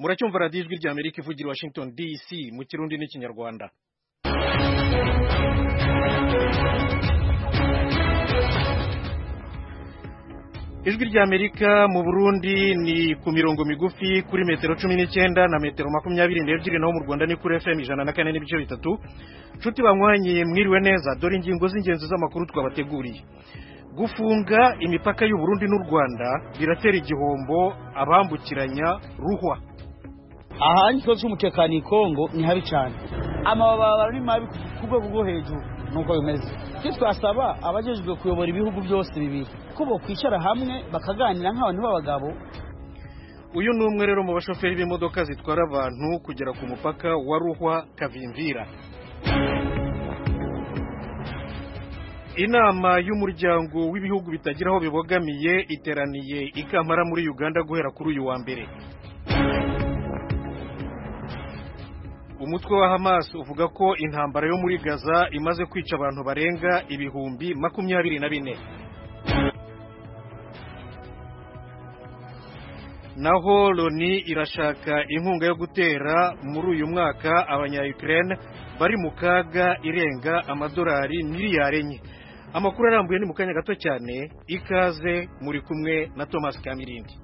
muracyumva radiyo ijwi rya Amerika ivugira Washington DC mu kirundi n'ikinyarwanda. Ijwi rya Amerika mu Burundi ni ku mirongo migufi kuri metero 19 na metero 22, naho mu Rwanda ni kuri FM 104.3. Nshuti banywanye mwiriwe neza, dore ingingo z'ingenzi z'amakuru twabateguriye. Gufunga imipaka y'u Burundi n'u Rwanda biratera igihombo abambukiranya ruhwa. Aha ikibazo cy'umutekano i Kongo ni habi cyane, amababa ari mabi ku rwego rwo hejuru nuko bimeze. Twasaba abajejwe kuyobora ibihugu byose bibiri ko bo kwicara hamwe bakaganira nk'abantu b'abagabo. Uyu ni umwe rero mu bashoferi b'imodoka zitwara abantu kugera ku mupaka wa Ruhwa Kavimvira. Inama y'umuryango w'ibihugu bitagira aho bibogamiye iteraniye i Kampala muri Uganda guhera kuri uyu wa mbere. Umutwe wa Hamas uvuga ko intambara yo muri Gaza imaze kwica abantu barenga ibihumbi 24. Naho Loni irashaka inkunga yo gutera muri uyu mwaka abanya-Ukraine bari mu kaga irenga amadolari miliyari 4. Amakuru arambuye ni mu kanya gato cyane, ikaze muri kumwe na Thomas Kamirindi.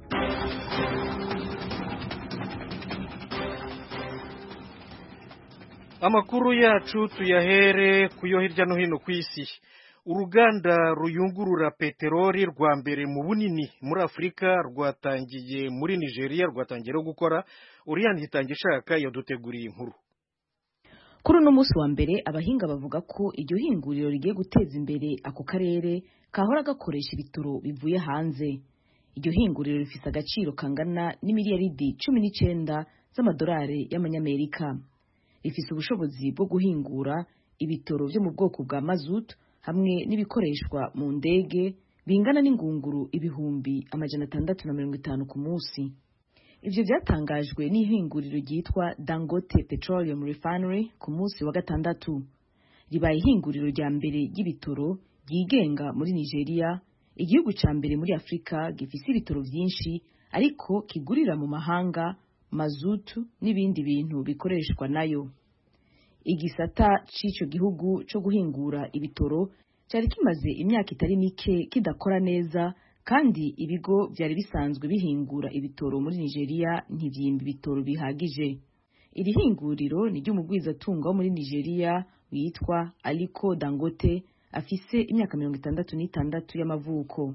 Amakuru yacu tuyahere kuyo hirya no hino ku isi. Uruganda ruyungurura peteroli rwa mbere mu bunini muri Afrika rwatangiye muri Nigeria, rwatangiye gukora. Uriyandi itangishaka yaduteguriye inkuru. Kuri uno munsi wa mbere abahinga bavuga ko iryo hinguriro rigiye guteza imbere ako karere kahora gakoresha ibitoro bivuye hanze. Iryo hinguriro rifise agaciro kangana n'imiliyaridi 19 z'amadolari y'amanyamerika. Rifise ubushobozi bwo guhingura ibitoro byo mu bwoko bwa mazut hamwe n'ibikoreshwa mu ndege bingana n'ingunguru ibihumbi 650 ku munsi. Ivyo byatangajwe n'ihinguriro ryitwa Dangote Petroleum Refinery ku munsi wa gatandatu. Ribaye ihinguriro rya mbere ry'ibitoro ryigenga muri Nigeria, igihugu ca mbere muri Afrika gifise ibitoro vyinshi ariko kigurira mu mahanga mazutu n'ibindi bintu bikoreshwa nayo. Igisata c'ico gihugu cyo guhingura ibitoro cyari kimaze imyaka itari mike kidakora neza, kandi ibigo byari bisanzwe bihingura ibitoro muri Nigeria ntivyimba ibitoro bihagije. Iri hinguriro ni ry'umugwizatunga wo muri Nigeria witwa Aliko Dangote, afise imyaka 66 y'amavuko.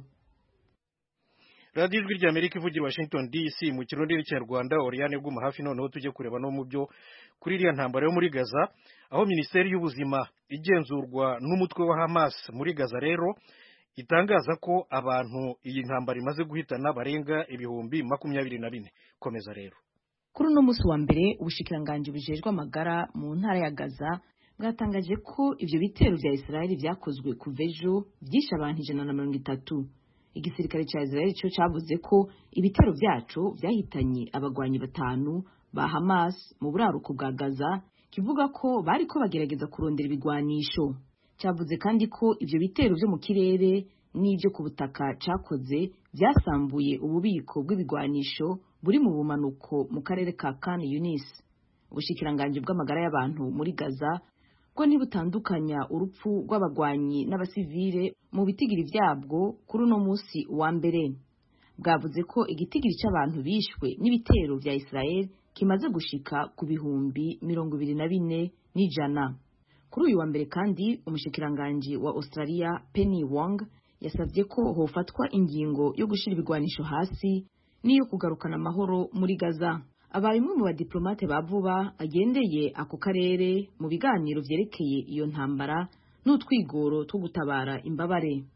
Radio Ijwi rya Amerika ivugira Washington DC mu kirundi n'ikinyarwanda. Oriane bw'uma hafi noneho tujye kureba no mu byo kuri iriya ntambara yo muri Gaza, aho Minisiteri y'Ubuzima igenzurwa n'umutwe wa Hamas muri Gaza rero itangaza ko abantu iyi ntambara imaze guhitana barenga ibihumbi 24. Komeza rero. Kuri uno munsi wa mbere ubushikiranganje bujejwe amagara mu ntara ya Gaza bwatangaje ko ivyo bitero vya Israeli vyakozwe kuva ejo byishe abantu 130. Igisirikare ca Israel cyo cavuze ko ibitero vyacu vyahitanye abagwanyi 5 ba Hamas mu buraruko bwa Gaza, kivuga ko bariko bagerageza kurondera ibigwanisho. Cavuze kandi ko ivyo bitero vyo mu kirere n'ivyo ku butaka cakoze vyasambuye ububiko bw'ibigwanisho buri mu bumanuko mu karere ka Khan Yunis. Ubushikiranganje bw'amagara y'abantu muri Gaza ko ntibutandukanya urupfu rw'abagwanyi n'abasivile mu bitigiri vyabwo kuri uno munsi wa mbere. Bwavuze ko igitigiri c'abantu bishwe n'ibitero vya Israel kimaze gushika ku bihumbi 24 n'ijana. Kuri uyu wa mbere kandi umushikiranganje wa Australia Penny Wong yasavye ko hofatwa ingingo yo gushira ibigwanisho hasi niyo kugarukana amahoro muri Gaza. Abarimwe mu badiplomate bavuba agendeye ako karere mu biganiro vyerekeye iyo ntambara n'utwigoro two gutabara imbabare.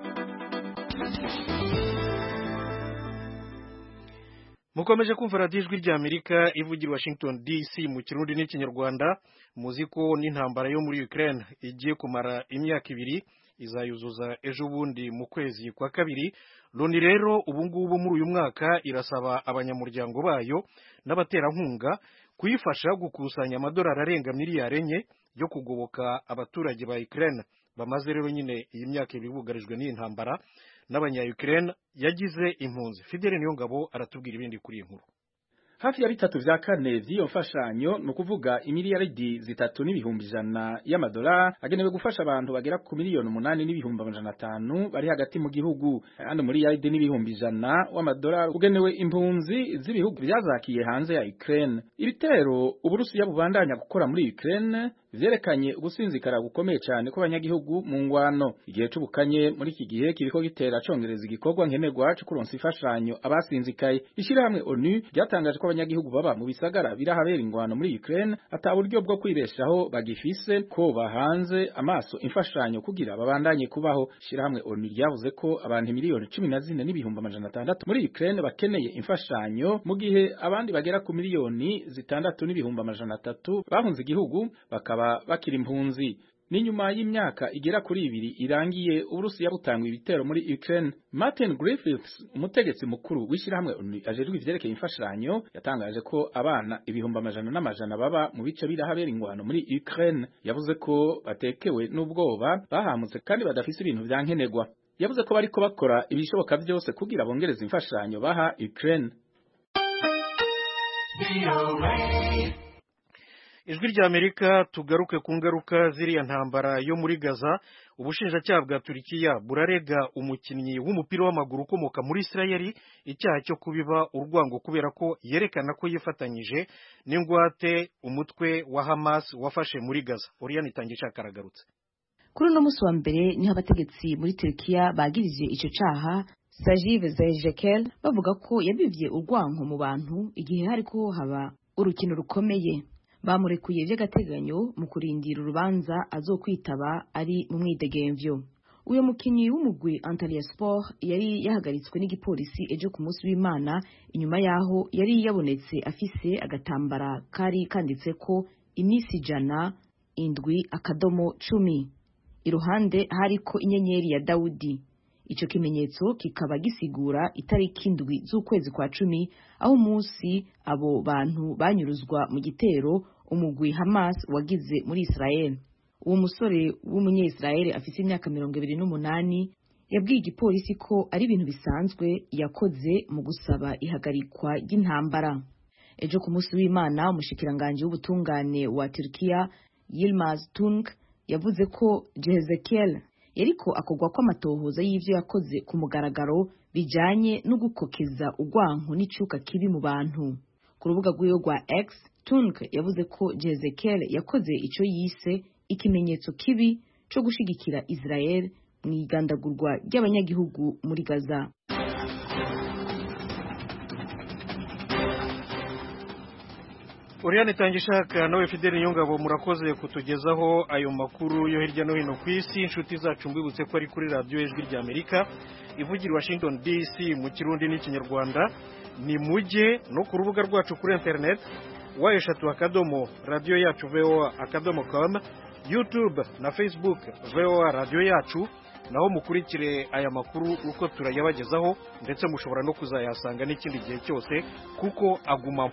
Mukomeje kumva Radio Ijwi rya Amerika ivugira Washington DC mu kirundi n'ikinyarwanda. Muziko n'intambara yo muri Ukraine igiye kumara imyaka 2, izayuzuza ejo bundi mu kwezi kwa kabiri. Loni rero ubungubu muri uyu mwaka irasaba abanyamuryango bayo n'abaterankunga kuyifasha gukusanya amadolari arenga miliyari 4 yo kugoboka abaturage ba Ukraine bamaze rero nyine iyi myaka ibibugarijwe n'intambara n'abanya Ukraine yagize impunzi. Fidele Niyongabo aratubwira ibindi kuri inkuru. hafi ya 3/4 vy'iyo mfashanyo no kuvuga imiliyaridi 3.1 y'amadolari agenewe gufasha abantu bagera ku miliyoni 8.5 bari hagati mu gihugu, kandi muri yaridi n'ibihumbi 100 w'amadolari ugenewe impunzi z'ibihugu byazakiye hanze ya Ukraine. Ibitero Uburusiya bubandanya gukora muri Ukraine vyerekanye ugusinzikara gukomeye cyane ko abanyagihugu mu ngwano. Igihe c'ubukanye muri iki gihe kiriko gitera congereza igikorwa nkenerwa cyo kuronsa ifashanyo abasinzikaye. Ishirahamwe ONU ryatangaje ko abanyagihugu baba mu bisagara birahabera ingwano muri Ukraine ata buryo bwo kwibeshaho bagifise, ko bahanze amaso imfashanyo kugira babandanye kubaho. Ishirahamwe ONU ryavuze ko abantu miliyoni 14.6 muri Ukraine bakeneye imfashanyo, mu gihe abandi bagera ku miliyoni 6.3 bahunze igihugu bakaba bakiri impunzi. Ni nyuma y'imyaka igera kuri 2 irangiye Uburusiya butangwa ibitero muri Ukraine. Martin Griffiths, umutegetsi mukuru w'ishirahamwe ONU ajejwe ivyerekeye imfashanyo, yatangaje ko abana ibihumbi amajana baba mu bice birahabera ingwano muri Ukraine. Yavuze ko batekewe n'ubwoba, bahamutse kandi badafise ibintu vyankenerwa. Yavuze ko bariko bakora ibishoboka byose kugira bongereza imfashanyo baha Ukraine. Ijwi ry'Amerika, tugaruke ku ngaruka ziriya ntambara yo muri Gaza. Ubushinjacyaha bwa Turkiya burarega umukinnyi w'umupira w'amaguru ukomoka muri Israeli icyaha cyo kubiba urwango kubera ko yerekana ko yifatanyije n'ingwate umutwe wa Hamas wafashe muri Gaza. Oriane Itangisha karagarutse. Kuri no musi wa mbere niho abategetsi muri Turkiya bagirije ico caha Sajiv Zejekel bavuga ko yabivye urwanko mu bantu igihe hariko haba urukino rukomeye. Bamurekuye vy'agateganyo mu kurindira urubanza azokwitaba ari mu mwidegemvyo. Uyo mukinyi w'umugwi Antalya Sport yari yahagaritswe n'igipolisi ejo ku munsi w'Imana inyuma yaho yari yabonetse afise agatambara kari kanditse ko imisi 107.10 iruhande hariko inyenyeri ya Dawudi. Ico kimenyetso kikaba gisigura itariki 7 z'ukwezi kwa 10 aho umunsi abo bantu banyuruzwa mu gitero umugwi Hamas wagize muri Israel. Uwo musore w'umunya-Israel afise imyaka 28 yabwiye igipolisi ko ari ibintu bisanzwe yakoze mu gusaba ihagarikwa ry'intambara. Ejo ku munsi w'Imana umushikiranganje w'ubutungane wa Turkiya Yilmaz Tunç yavuze ko Jehezekiel yariko akogwa ko amatohoza y'ivyo yakoze ku mugaragaro bijanye no gukokeza urwanko n'icuka kibi mu bantu. Ku rubuga rw'iyo rwa X, Tunç yavuze ko Jehezekiel yakoze ico yise ikimenyetso kibi co gushigikira Israel mu igandagurwa ry'abanyagihugu muri Gaza. Oriane Tangishaka nawe Fidel Nyongabo murakoze kutugezaho ayo makuru yo hirya no hino ku isi. Inshuti zacu mbibutse ko ari kuri radio Ijwi ry'Amerika ivugira Washington DC mu Kirundi n'Ikinyarwanda. Ni mujye no ku rubuga rwacu kuri internet wa radio yacu voa.com, YouTube na Facebook VOA radio yacu, naho mukurikire aya makuru uko turayabagezaho, ndetse mushobora no kuzayasanga n'ikindi gihe cyose kuko agumaho.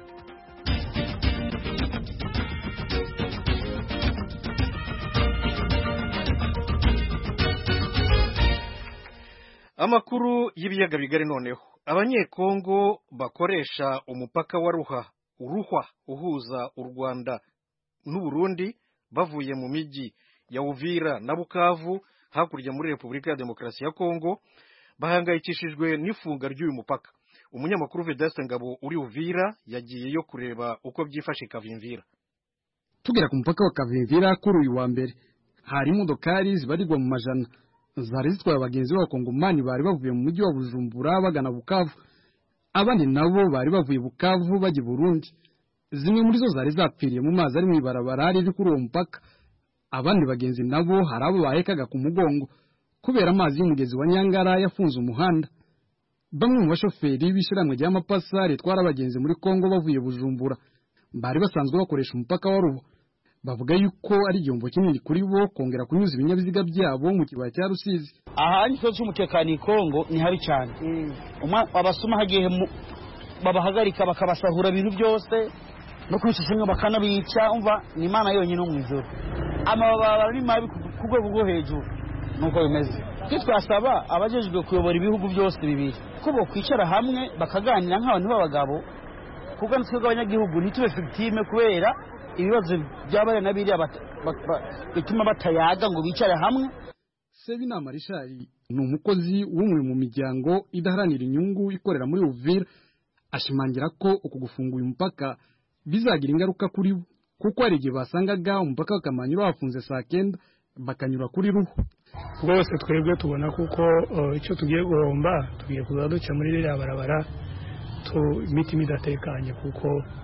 Amakuru y'ibiyaga bigari noneho. Abanyekongo bakoresha umupaka wa Ruhwa uhuza u Rwanda n'u Burundi bavuye mu miji ya Uvira na Bukavu hakurya muri Repubulika ya Demokarasi ya Kongo bahangayikishijwe n'ifunga ry'uyu mupaka. Umunyamakuru Vedaste Ngabo uri Uvira yagiye yo kureba uko byifashe Kavimvira. Tugera ku mupaka wa Kavimvira kuri uyu wa mbere hari imodokari zibarirwa mu majana zari zitwaye abagenzi b'abakongomani bari bavuye mu mujyi wa Bujumbura bagana Bukavu. Abandi nabo bari bavuye Bukavu bajya Burundi. Zimwe muri zo zari zapfiriye mu mazi ari mu ibarabara riri kuri uwo mupaka. Abandi bagenzi nabo hari abo bahekaga ku mugongo kubera amazi y'umugezi wa Nyangara yafunze umuhanda. Bamwe mu bashoferi b'ishiramwe ry'amapasa ritwara abagenzi muri Kongo bavuye Bujumbura bari basanzwe bakoresha umupaka wa Ruhwa. Bavuga yuko ari igihombo kinini kuri bo kongera kunyuza ibinyabiziga byabo mu kibaya cya Rusizi. Aha niko cy'umutekano Kongo ni habi cyane. Abasuma hagiye babahagarika bakabasahura ibintu byose no kwishishinga bakanabica, umva ni Imana yonyine mu ijuru. Amababa ari mabi ku rwego rwo hejuru nuko bimeze. Twasaba abajejwe kuyobora ibihugu byose bibiri ko bo kwicara hamwe bakaganira nk'abantu b'abagabo kuko twebwe abanyagihugu ntitube victime kubera ibibazo byabaye na biriya bituma batayaga ngo bicare hamwe. Sebinama Richard ni umukozi w'umwe mu miryango idaharanira inyungu ikorera muri Uvira, ashimangira ko uku gufunga uyu mupaka bizagira ingaruka kuri bo kuko hari igihe basangaga umupaka w'Akamanyu wafunze saa 9 bakanyura kuri Ruhu. Rwose twebwe tubona kuko icyo tugiye guhomba tugiye kuza duca muri ririya barabara imitima idatekanye kuko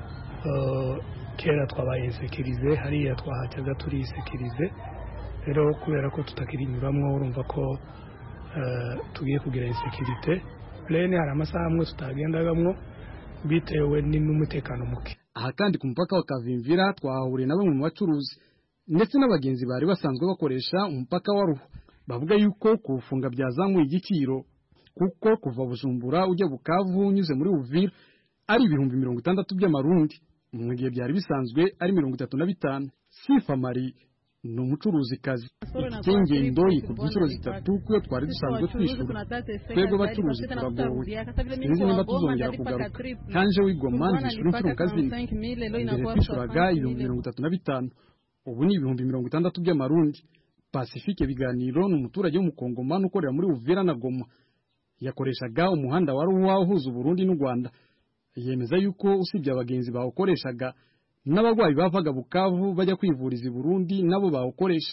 kera twabaye sekirize hariya twahajyaga turi sekirize, rero kubera ko tutakirinyuramo urumva ko tugiye kugira insekirite plene. Hari amasaha amwe tutagendagamwo bitewe n'umutekano muke. Aha kandi ku mupaka wa Kavimvira twahahuriye na bamwe mu bacuruzi ndetse n'abagenzi bari basanzwe bakoresha umupaka wa Ruhu, bavuga yuko kufunga byazamuye igiciro kuko kuva Bujumbura ujya Bukavu unyuze muri Uvira ari ibihumbi 60 by'amarundi mu gihe byari bisanzwe ari 35. Sifa Mari ni umucuruzi kazi. Ikingendo yikubye inshuro 3 kuyo twari dusanzwe twishyura. Twebwe abacuruzi turagowe, sinzi niba tuzongera kugaruka. Kanje w'Igoma ndishyura inshuro kazi mbere twishyuraga ibihumbi 35, ubu ni ibihumbi 60 by'amarundi. Pacifique Biganiro ni umuturage w'umukongomani ukorera muri Uvira na Goma, yakoreshaga umuhanda wa Ruhwa uhuza Burundi n'u Rwanda. Yemeza yuko usibye abagenzi bawukoreshaga n'abagwayi bavaga Bukavu bajya kwivuriza i Burundi nabo bawukoresha.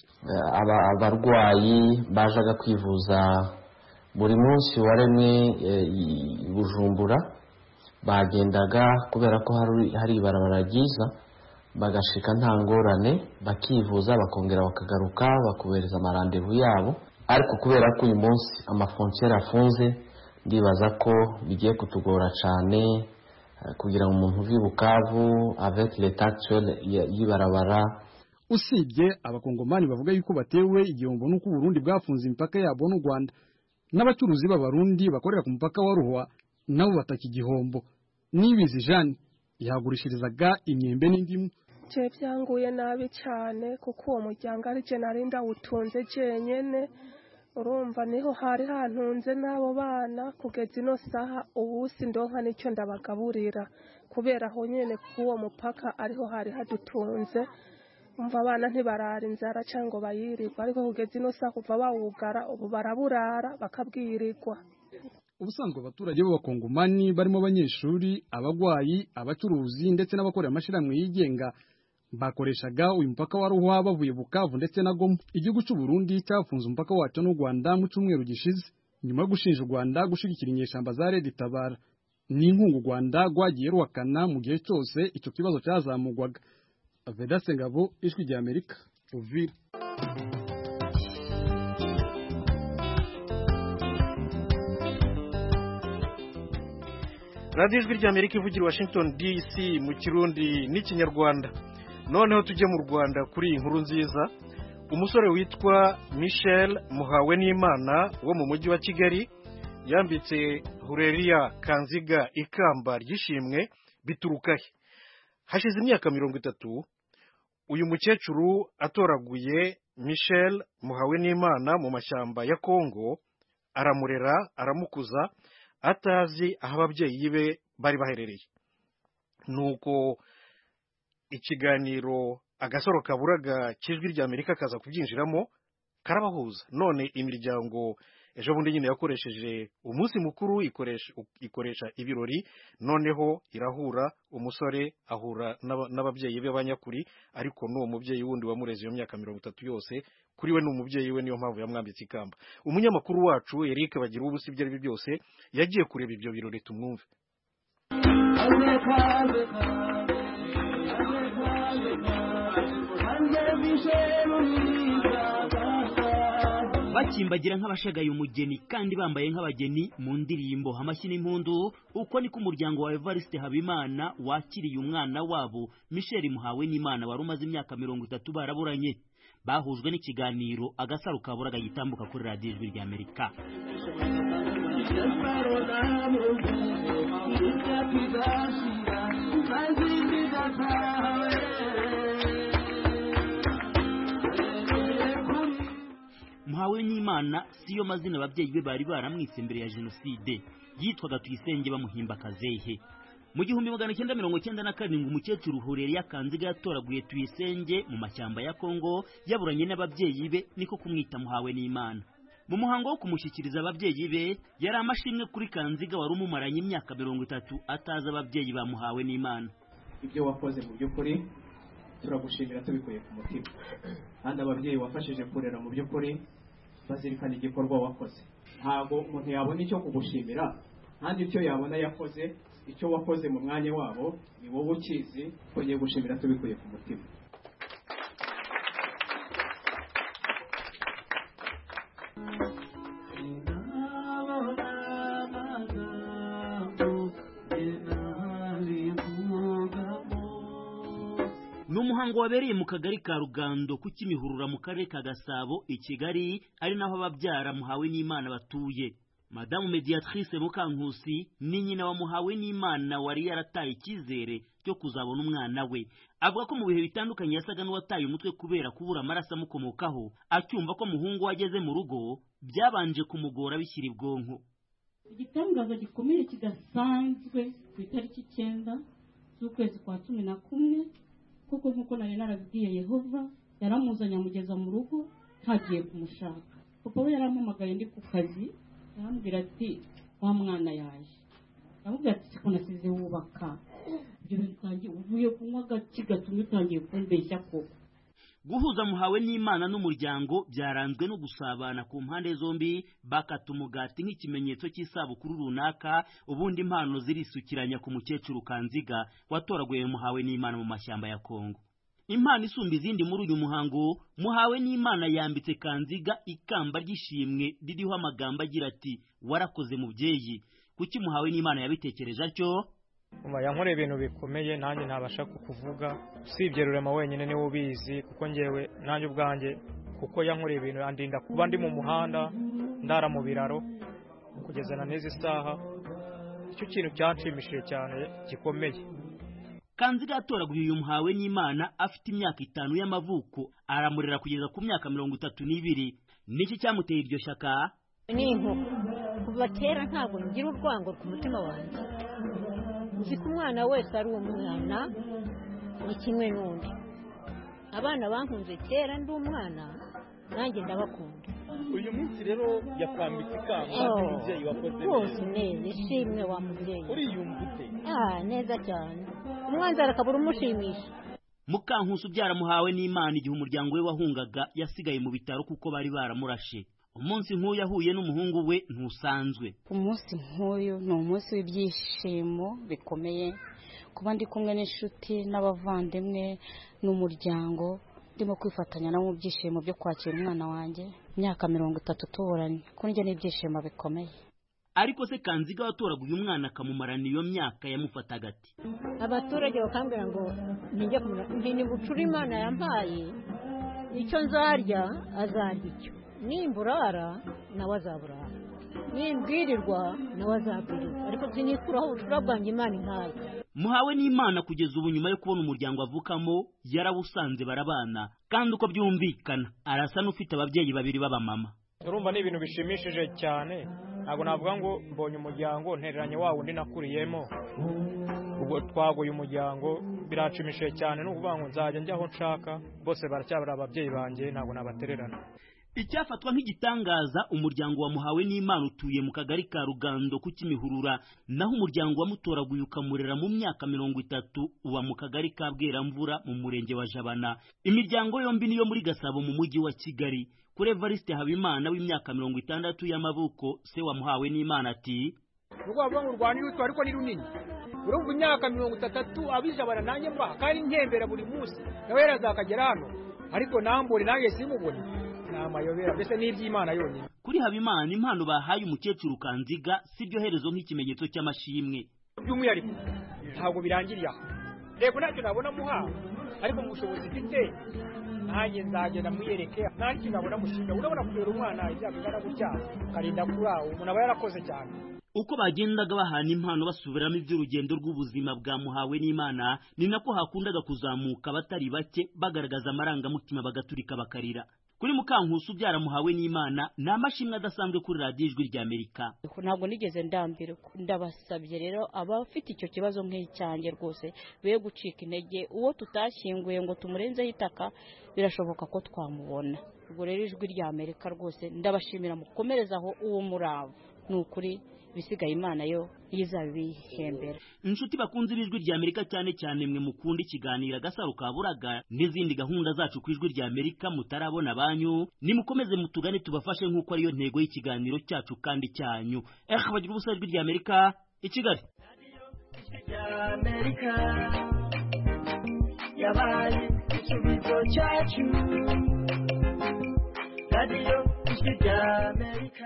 Abarwayi bajaga kwivuza buri munsi waremwe Bujumbura bagendaga kubera ko hari ibarabara ryiza, bagashika nta ngorane bakivuza bakongera bakagaruka bakubereza amarandevu yabo. Ariko kubera ko uyu munsi amafrontiere afunze, ndibaza ko bigiye kutugora cyane kugira ngo umuntu uvi Bukavu avec l'état actuel y'ibarabara. Usibye abakongomani bavuga yuko batewe igihombo nuko Burundi bwafunze imipaka yabo n'u Rwanda, n'abacuruzi b'abarundi bakorera ku mupaka wa Ruhwa nabo bataki igihombo. Nibizi Jeanne yagurishirizaga imyembe n'indimu. Je byanguye nabi cyane kuko uwo muryango ari je narinda utunze jenyene, urumva niho hari hantunze n'abo bana kugeza ino saha. Ubu sindonka nicyo ndabagaburira kubera aho nyene kuwo mupaka ariho hari hadutunze. Umva abana ntibarara inzara cyangwa bayirirwa, ariko kugeza ino saha kuva bawugara ubu baraburara bakabwirirwa. Ubusanzwe abaturage b'abakongomani barimo abanyeshuri, abagwayi, abacuruzi ndetse n'abakorera amashiramwe yigenga bakoreshaga uyu mupaka wa Ruhwa bavuye Bukavu ndetse na Goma. Igihugu cy'u Burundi cyafunze umupaka wacu n'u Rwanda mu cyumweru gishize nyuma yo gushinja u Rwanda gushigikira inyeshamba za Red Tabara. Ni inkunga u Rwanda rwagiye ruhakana mu gihe cyose icyo kibazo cyazamugwaga. Vedaste Ngabo, Ijwi rya Amerika, Uvira. Radio Ijwi rya Amerika ivugira Washington DC mu Kirundi n'Ikinyarwanda. Noneho tujye mu Rwanda kuri inkuru nziza. Umusore witwa Michel Muhawenimana wo mu mujyi wa Kigali yambitse Hureria Kanziga ikamba ry'ishimwe biturukahe. Hashize imyaka 30 uyu mukecuru atoraguye Michel Muhawenimana mu mashyamba ya Kongo, aramurera aramukuza atazi aho ababyeyi be bari baherereye. Nuko ikiganiro agasoro kaburaga cy'Ijwi rya Amerika kaza kubyinjiramo karabahuza. None imiryango ejo bundi nyine yakoresheje umunsi mukuru ikoresha ibirori, noneho irahura, umusore ahura n'ababyeyi be banyakuri, ariko n'uwo mubyeyi wundi wamureze iyo myaka 30 yose kuri we n'umubyeyi we niyo mpamvu yamwambitse ikamba. Umunyamakuru wacu Eric Bagira ubusi ibyo ari byose yagiye kureba ibyo birori, tumwumve. Bakimbagira nk'abashagaye umugeni kandi bambaye nk'abageni mu ndirimbo amashyi n'impundu. Uko niko umuryango wa Evariste Habimana wakiriye umwana wabo Michel Muhawenimana wari umaze imyaka 30 baraburanye. Bahujwe n'ikiganiro agasaro kaburaga gitambuka kuri Radio Ijwi rya Amerika. Muhawenimana siyo mazina ababyeyi be bari baramwise mbere ya jenoside. Yitwaga Tuyisenge bamuhimba Kazehe. Mu 1997 umukecuru Horeria Kanziga yatoraguye Tuyisenge mu mashyamba ya Kongo yaburanye n'ababyeyi be niko kumwita Muhawe n'Imana. Mu muhango wo kumushyikiriza ababyeyi be yari amashimwe kuri Kanziga wari umumaranye imyaka 30 ataza ababyeyi ba Muhawe n'Imana. Ibyo wakoze mu by'ukuri turagushimira tubikuye ku mutima, kandi ababyeyi wafashije kurera mu by'ukuri bazirikana igikorwa wakoze. Ntabwo umuntu yabona icyo kugushimira, kandi icyo yabona yakoze, icyo wakoze mu mwanya wabo ni wowe ukizi. Twongeye gushimira tubikuye ku mutima. Umuhango wabereye mu kagari ka Rugando ku Kimihurura mu karere ka Gasabo i Kigali, ari naho ababyara Muhawe n'Imana batuye. Madamu Mediatrice Mukankusi ni nyina wa Muhawe n'Imana wari yarataye icyizere cyo kuzabona umwana we. Avuga ko mu bihe bitandukanye yasaga n'uwataye umutwe kubera kubura amaraso amukomokaho, acyumva ko muhungu wageze mu rugo byabanje kumugora bishyira ibwonko. Igitangaza gikomeye kidasanzwe ku itariki 9 z'ukwezi kwa 11 kuko nkuko nari narabwiye Yehova yaramuzanye amugeza mu rugo ntagiye kumushaka. Papa we yarampamagaye ndi ku kazi, arambwira ati wa mwana yaje. Aramubwira ati siko nasize wubaka. Ibyo bintu uvuye kunywa gaki gatumye utangiye kumbeshya koko. Guhuza Muhawe n'Imana n'umuryango byaranzwe no gusabana ku mpande zombi, bakata umugati nk'ikimenyetso cy'isabukuru runaka, ubundi impano zirisukiranya ku mukecuru Kanziga watoraguye Muhawe n'Imana mu mashyamba ya Kongo. Impano isumba izindi muri uyu muhango, Muhawe n'Imana yambitse Kanziga ikamba ry'ishimwe ririho amagambo agira ati warakoze mubyeyi. Kuki Muhawe n'Imana yabitekereje atyo? Yankoreye ibintu bikomeye nanjye ntabasha kuvuga, usibye Rurema wenyine niwe ubizi, kuko njyewe nanjye ubwanjye, kuko yankoreye ibintu andinda kuba ndi mu muhanda ndara mu biraro kugeza na neza isaha. Icyo kintu cyanshimishije cyane gikomeye. Kanziga yatoraguye uyu Muhawe n'Imana afite imyaka 5 y'amavuko, aramurera kugeza ku myaka 32. Niki cyamuteye iryo shaka? Ninko kuva kera ntabwo ngira urwango ku mutima wanjye. Nzi ko umwana wese ari umwana ni kimwe n'undi. Abana bankunze kera ndi umwana nanjye ndabakunda. Uyu munsi rero yakwambitse ikamba n'umubyeyi wakoze rwose neza, ishimwe wa mubyeyi. Uriyumva ute? Neza cyane. Umwanzara akabura umushimisha. Mukankusi ubyara Muhawe n'Imana igihe umuryango we wahungaga yasigaye mu bitaro kuko bari baramurashe. Umunsi nk'uyu yahuye n'umuhungu we ntusanzwe. Umunsi nk'uyu ni umunsi w'ibyishimo bikomeye, kuba ndi kumwe n'inshuti n'abavandimwe n'umuryango, ndimo kwifatanya nabo mu byishimo byo kwakira umwana wanjye imyaka 30 tuburanye. Kuri njye n'ibyishimo bikomeye. Ariko se Kanziga watoraguye umwana akamumarana iyo myaka yamufataga ati? Abaturage bakambwira ngo ninjye kumenya bucura Imana yampaye, icyo nzarya azarya icyo, nimburara nawe azaburara, nimbwirirwa nawe azabwirirwa, ariko sinikuraho ubucura bwanjye Imana impaye. Muhawe n'Imana kugeza ubu nyuma yo kubona umuryango avukamo yarabusanze barabana, kandi uko byumvikana arasa n'ufite ababyeyi babiri b'abamama. Urumva ni ibintu bishimishije cyane. Ntabwo navuga ngo mbonye umuryango ntereranye wa wundi nakuriyemo. Ubwo twaguye umuryango birashimishije cyane, n'ukuvuga ngo nzajya njya aho nshaka, bose baracyabara ababyeyi banjye, ntabwo nabatererana. Icyafatwa nk'igitangaza, umuryango wa Muhawe n'Imana utuye mu kagari ka Rugando ku Kimihurura, naho umuryango wamutoraguye ukamurera mu myaka 30 uba mu kagari ka Bweramvura mu murenge wa Jabana. Imiryango yombi niyo muri Gasabo mu mujyi wa Kigali. Kuri Evariste Habimana w'imyaka 60 y'amavuko, se wa Muhawe n'Imana ati rwaba mu Rwanda rutwa ariko ni runini. Urumva imyaka 30 abijabana nanjye mba kandi nkembera buri munsi, nawe yarazakagera hano, ariko nambure nanjye simubone. Namayobera mbese n'iby'Imana yonyine. Kuri Habimana impano bahaye umukecuru Kanziga sibyo herezo nk'ikimenyetso cy'amashimwe. By'umwihariko ntabwo birangiriye. Rego ntacyo nabona muha, ariko mu bushobozi mfite nanjye nzagenda muyereke, nanjye nabona mushinga. Urabona kurera umwana ibyago bigana gutya karinda kurawo, umuntu aba yarakoze cyane. Uko bagendaga bahana impano basubiramo iby'urugendo rw'ubuzima bwa Muhawe n'Imana, ni nako hakundaga kuzamuka abatari bake bagaragaza amarangamutima bagaturika bakarira. kuri Mukankusi ubyara Muhawe n'Imana ni amashimwe adasanzwe kuri radiyo Ijwi ry'Amerika. Ntabwo nigeze ndambira, ndabasabye rero abafite icyo kibazo nk'icyanjye rwose be gucika intege, uwo tutashyinguye ngo tumurenzeho itaka birashoboka ko twamubona. Ubwo rero Ijwi ry'Amerika rwose ndabashimira, mukomerezaho uwo murava, ni ukuri bisigaye Imana yo yizabihembera. Inshuti bakunze Ijwi ry'Amerika, cyane cyane mwe mukunda ikiganiro Agasaro Kaburaga n'izindi gahunda zacu ku Ijwi ry'Amerika mutarabona banyu, nimukomeze mutugane tubafashe nk'uko ariyo ntego y'ikiganiro cyacu kandi cyanyu. Bagira ubusa Ijwi ry'Amerika i Kigali. Yabaye ikibizo cyacu radiyo Ijwi ry'Amerika.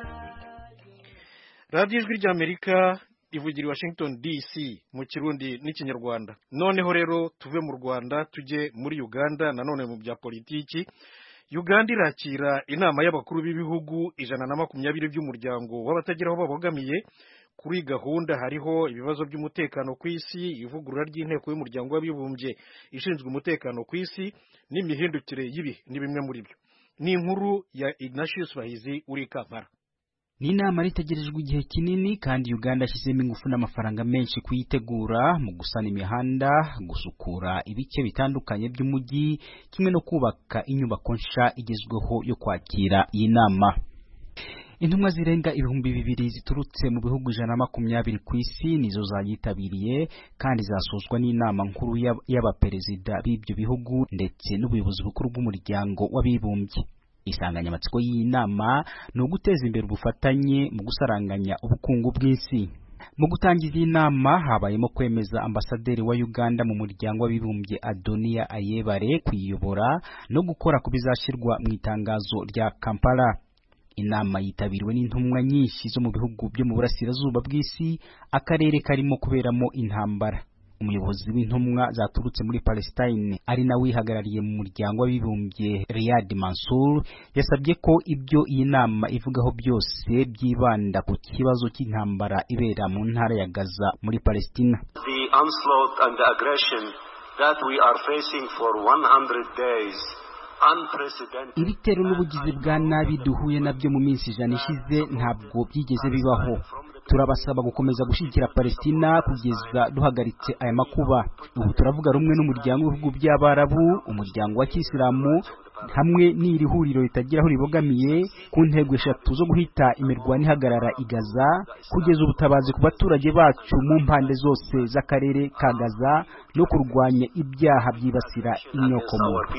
radiyo Ijwi ry'Amerika ivugira i Washington DC mu Kirundi n'Ikinyarwanda. Noneho rero tuve mu Rwanda tujye muri Uganda. Nanone mu bya politiki, Uganda irakira inama y'abakuru b'ibihugu 120 by'umuryango w'abatagira aho babogamiye. Kuri gahunda hariho ibibazo by'umutekano ku isi, ivugurura ry'inteko y'umuryango w'abibumbye ishinzwe umutekano ku isi n'imihindukire y'ibihe ni bimwe muri byo. Ni inkuru ya Ignatius Bahizi uri Kampala. Ni inama itegerejwe igihe kinini kandi Uganda yashyizemo ingufu n'amafaranga menshi kuyitegura mu gusana imihanda, gusukura ibice bitandukanye by'umujyi, kimwe no kubaka inyubako nsha igezweho yo kwakira iyi nama. Intumwa zirenga 2,000 ziturutse mu bihugu 120 ku isi nizo zayitabiriye kandi zasozwa n'inama nkuru y'abaperezida b'ibyo bihugu ndetse n'ubuyobozi bukuru bw'umuryango w'abibumbye. Insanganyamatsiko y'inama ni uguteza imbere ubufatanye mu gusaranganya ubukungu bw'isi. Mu gutangiza inama habayemo kwemeza ambasaderi wa Uganda mu muryango w'abibumbye Adonia Ayebare kuyiyobora no gukora ku bizashyirwa mu itangazo rya Kampala. Inama yitabiriwe n'intumwa nyinshi zo mu bihugu byo mu burasirazuba bw'isi, akarere karimo kuberamo intambara. Umuyobozi w'intumwa zaturutse muri Palestine ari nawe wihagarariye mu muryango w'abibumbye Riyad Mansour yasabye ko ibyo iyi nama ivugaho byose byibanda ku kibazo cy'intambara ibera mu ntara ya Gaza muri Palestina. The onslaught and the aggression that we are facing for 100 days. Ibitero n'ubugizi bwa nabi duhuye nabyo mu minsi 100 ishize ntabwo byigeze bibaho. Turabasaba gukomeza gushyigikira Palestina kugeza duhagaritse aya makuba. Ubu turavuga rumwe n'umuryango w'ibihugu by'Abarabu, umuryango wa Kisilamu hamwe n'iri huriro ritagira aho ribogamiye ku ntego 3 zo guhita imirwano ihagarara i Gaza, kugeza ubutabazi ku baturage bacu mu mpande zose z'akarere ka Gaza no kurwanya ibyaha byibasira inyokomuntu.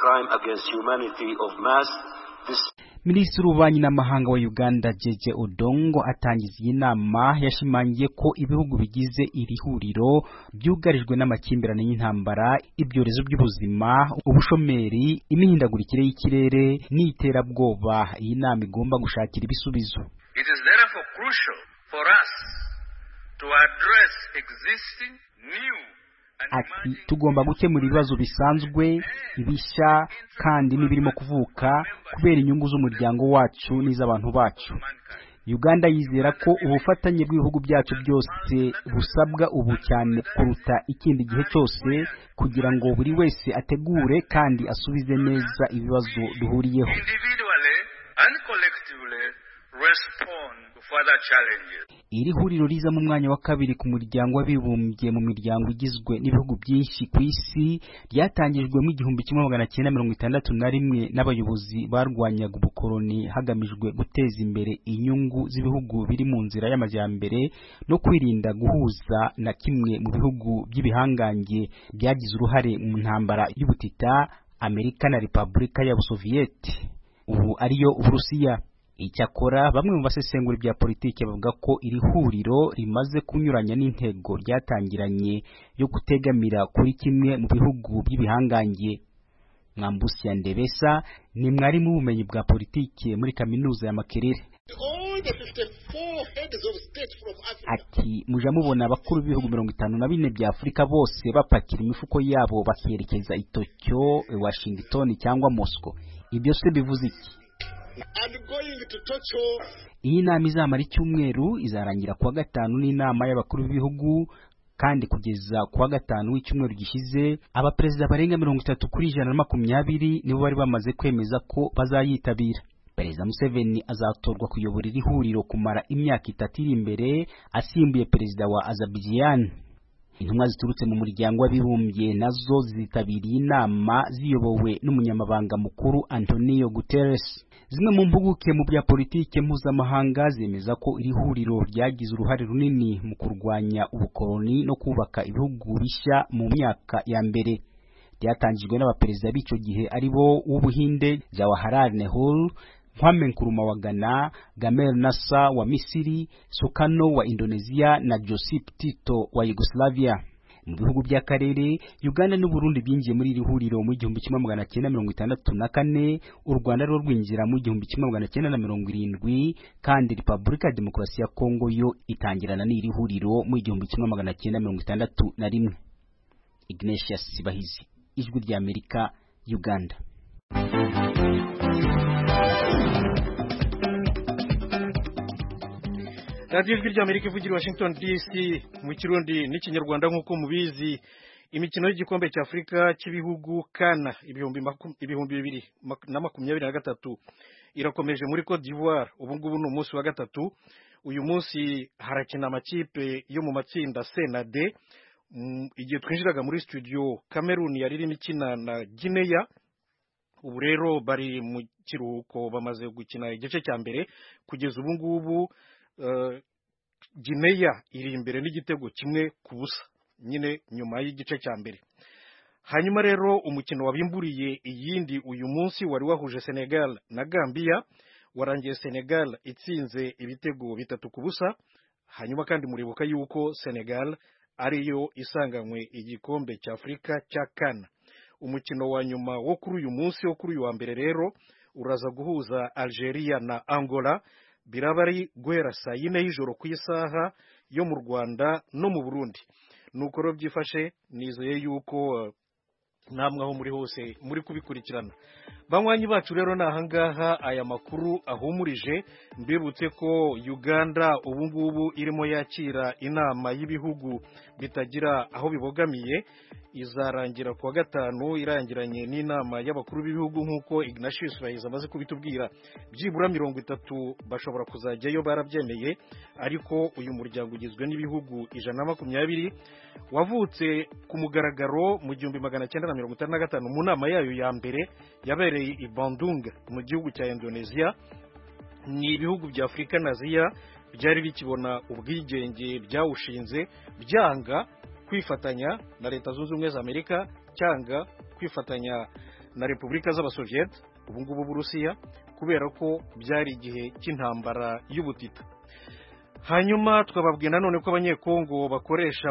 Minisitiri w'ububanyi n'amahanga wa Uganda Jeje Odongo atangiza iyi nama yashimangiye ko ibihugu bigize iri huriro byugarijwe n'amakimbirane y'intambara, ibyorezo by'ubuzima, ubushomeri, imihindagurikire y'ikirere n'iterabwoba. Iyi nama igomba gushakira ibisubizo. It is therefore crucial for us to address existing new Ati tugomba gukemura ibibazo bisanzwe, ibishya kandi n'ibirimo kuvuka kubera inyungu z'umuryango wacu n'iz'abantu bacu. Uganda yizera ko ubufatanye bw'ibihugu byacu byose busabwa ubu cyane kuruta ikindi gihe cyose kugira ngo buri wese ategure kandi asubize neza ibibazo duhuriyeho. Iri huriro riza mu mwanya wa kabiri ku muryango w'abibumbye mu miryango igizwe n'ibihugu byinshi ku isi, ryatangijwe mu 1961 n'abayobozi barwanyaga ubukoloni hagamijwe guteza imbere inyungu z'ibihugu biri mu nzira y'amajyambere no kwirinda guhuza na kimwe mu bihugu by'ibihangange byagize uruhare mu ntambara y'ubutita Amerika na Repubulika y'Abasoviyeti, ubu ariyo Uburusiya. Icyakora bamwe mu basesengura bya politiki bavuga ko iri huriro rimaze kunyuranya n'intego ryatangiranye yo gutegamira kuri kimwe mu bihugu by'ibihangange. Mwambusi Ndebesa ni mwarimu w'ubumenyi bwa politiki muri kaminuza ya Makerere. Ati muja mubona abakuru b'ibihugu 54 bya Afrika bose bapakira imifuko yabo bakerekeza i Tokyo, Washington cyangwa Moscow. Ibyo se bivuze iki? Iyi nama izamara icyumweru, izarangira kuwa gatanu n'inama y'abakuru b'ibihugu kandi kugeza kuwa gatanu w'icyumweru gishize abaperezida barenga 30 kuri 120 nibo bari bamaze kwemeza ko bazayitabira. Perezida Museveni azatorwa kuyobora iri huriro kumara imyaka 3 iri imbere asimbuye perezida wa Azerbaijan. Intumwa ziturutse mu muryango w'abibumbye nazo zitabiriye inama ziyobowe n'umunyamabanga mukuru Antonio Guterres. Zimwe mu mpuguke mu bya politike mpuzamahanga zemeza ko iri huriro ryagize uruhare runini mu kurwanya ubukoloni no kubaka ibihugu bishya mu myaka ya mbere. Ryatangijwe n'abaperezida b'icyo gihe aribo w'Ubuhinde Jawaharlal Nehru, Kwame Nkrumah wa Ghana, Gamal Nasser wa Misiri, Sukarno wa Indonesia na Josip Tito wa Yugoslavia. Mu bihugu by'akarere Uganda n'u Burundi binjiye muri iri huriro mu 1964, u Rwanda rwo rwinjira mu 1970 kandi Repubulika ya Demokarasi ya Kongo yo itangirana n'iri huriro mu 1961. Ignatius Sibahizi, Ijwi rya Amerika, Uganda. Radio Ijwi rya Amerika ivugira Washington DC mu Kirundi n'ikinyarwanda nk'uko mubizi. Imikino y'igikombe cya Afrika cy'ibihugu CAN 2023 irakomeje muri Cote d'Ivoire. Ubu ngubu ni umunsi wa gatatu. Uyu munsi harakina amakipe yo mu matsinda C na D. Igihe twinjiraga muri studio Cameroon yari irimo ikina na Guinea. Ubu rero bari mu kiruhuko bamaze gukina igice cya mbere. Kugeza ubu ngubu Guinea iri imbere n'igitego kimwe ku busa nyine nyuma y'igice cya mbere. Hanyuma rero umukino wabimburiye iyindi uyu munsi wari wahuje Senegal na Gambia, warangiye Senegal itsinze ibitego 3 ku busa. Hanyuma kandi muribuka yuko Senegal ariyo isanganywe igikombe cya Afrika cya CAN. Umukino wa nyuma wo kuri uyu munsi wo kuri uyu wa mbere rero uraza guhuza Algeria na Angola. Birabari guhera saa 4 y'ijoro ku isaha yo mu Rwanda no mu Burundi. Nuko ro byifashe nizeye yuko namwe aho muri hose muri kubikurikirana. Banywanyi bacu rero nahangaha aya makuru ahumurije. Mbibutse ko Uganda ubu ngubu irimo yakira inama y'ibihugu bitagira aho bibogamiye, izarangira kuwa gatanu irangiranye n'inama y'abakuru b'ibihugu nk'uko Ignatius Bahizi amaze kubitubwira. Byibura 30 bashobora kuzajyayo barabyemeye, ariko uyu muryango ugizwe n'ibihugu 120 wavutse ku mugaragaro mu 1955 mu nama yayo ya mbere yabereye i Bandung mu gihugu cya Indonesia. Ni ibihugu bya Afrika na Aziya byari bikibona ubwigenge byawushinze, byanga kwifatanya na Leta Zunze Ubumwe za Amerika, cyanga kwifatanya na Repubulika z'Abasoviet, ubu ngubu Burusiya, kubera ko byari igihe cy'intambara y'ubutita. Hanyuma twababwiye nanone ko abanyekongo bakoresha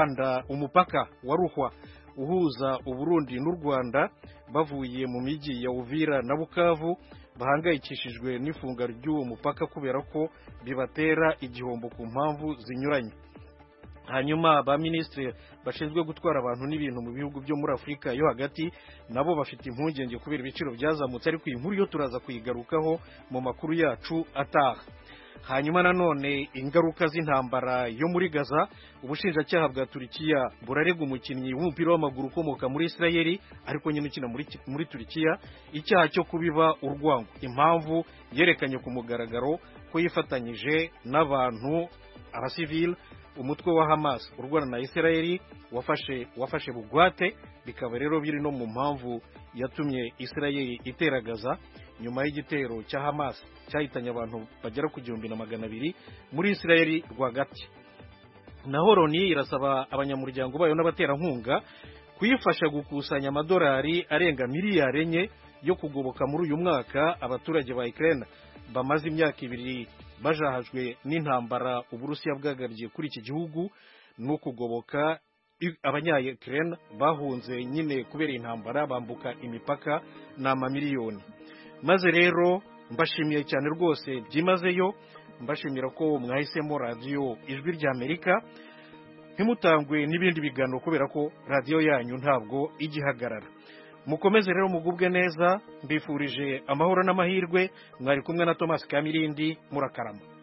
umupaka wa Ruhwa uhuza Uburundi n'u Rwanda bavuye mu miji ya Uvira na Bukavu bahangayikishijwe n'ifunga ry'uwo mupaka kubera ko bibatera igihombo ku mpamvu zinyuranye. Hanyuma ba ministre bashinzwe gutwara abantu n'ibintu mu bihugu byo muri Afrika yo hagati nabo bafite impungenge kubera ibiciro byazamutse, ariko iyi nkuru yo turaza kuyigarukaho mu makuru yacu ataha. Hanyuma nanone ingaruka z'intambara yo muri Gaza, ubushinjacyaha bwa Turkiya burarega umukinnyi w'umupira w'amaguru ukomoka muri Israeli ariko nyine ukina muri Turkiya icyaha cyo kubiba urwango. Impamvu yerekanye ku mugaragaro ko yifatanyije n'abantu abasivile umutwe wa Hamas urwana na Israeli wafashe bugwate, bikaba rero biri no mu mpamvu yatumye Israeli itera Gaza nyuma y'igitero cya Hamas cyahitanye abantu bagera ku 1200 muri Israeli rwagati. Naho Loni irasaba abanyamuryango bayo n'abaterankunga kuyifasha gukusanya amadolari arenga miliyari 4 yo kugoboka muri uyu mwaka abaturage ba Ukraine bamaze imyaka 2 bajahajwe n'intambara Uburusiya bwagabye kuri iki gihugu, no kugoboka abanya-Ukraine bahunze nyine kubera intambara bambuka imipaka n'amamiliyoni. Maze rero mbashimiye cyane rwose byimazeyo, mbashimira ko mwahisemo radio Ijwi rya Amerika, ntimutangwe n'ibindi biganiro kubera ko radio yanyu ntabwo igihagarara. Mukomeze rero mugubwe neza, mbifurije amahoro n'amahirwe. Mwari kumwe na Thomas Kamirindi, murakarama.